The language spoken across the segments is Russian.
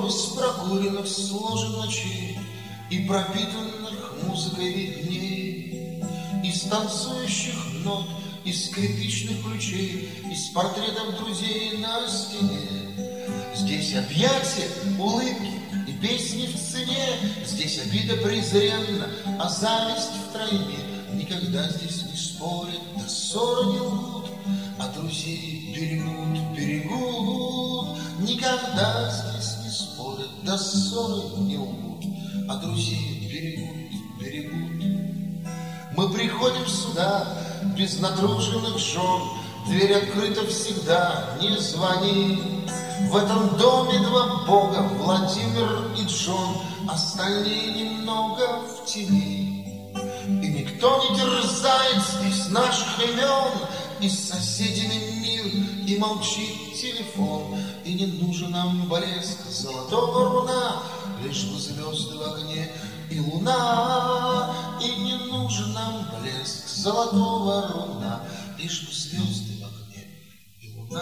из прокуренных сложен ночей и пропитанных музыкой дней, из танцующих нот, из скрипичных ключей, из портретов друзей на стене. Здесь объятия, улыбки и песни в цене, здесь обида презренна, а зависть втройне. Никогда здесь не спорят, да ссоры не лгут, а друзей берегут. Никогда здесь не спорят, да ссоры не лгут, а друзей берегут. Мы приходим сюда без натруженных жен, дверь открыта всегда, не звони. В этом доме два бога, Владимир и Джон, остальные немного в тени. И никто не терзает здесь наших имен, и с соседями мир, и молчит телефон. И не нужен нам блеск золотого руна, лишь бы звезды в огне и луна. И не нужен нам блеск золотого руна, лишь бы звезды в огне и луна.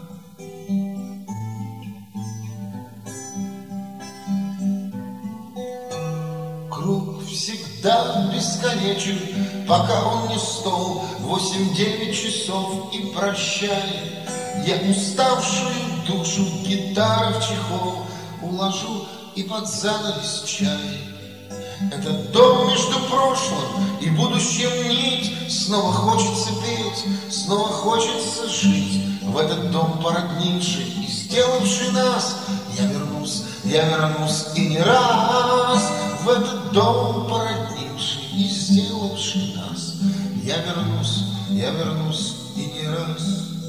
Круг всегда бесконечен, пока он не стол. 8-9 часов и прощай. Я уставшую душу гитары в чехол уложу и под занавес чай. Этот дом между прошлым и будущим нить. Снова хочется петь, снова хочется жить. В этот дом породнивший и сделавший нас, я вернусь и не раз. В этот дом породнивший и сделавший нас, я вернусь и не раз.